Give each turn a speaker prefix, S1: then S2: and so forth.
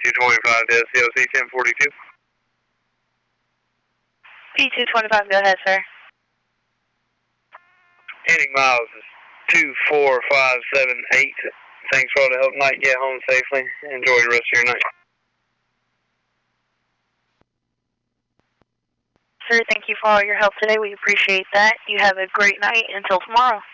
S1: P225 to SCLC 1042.
S2: P225, go ahead, sir.
S1: Heading miles is 24578. Thanks for all the help tonight. Get home safely. Enjoy the rest of your night.
S2: Sir, thank you for all your help today. We appreciate that. You have a great night until tomorrow.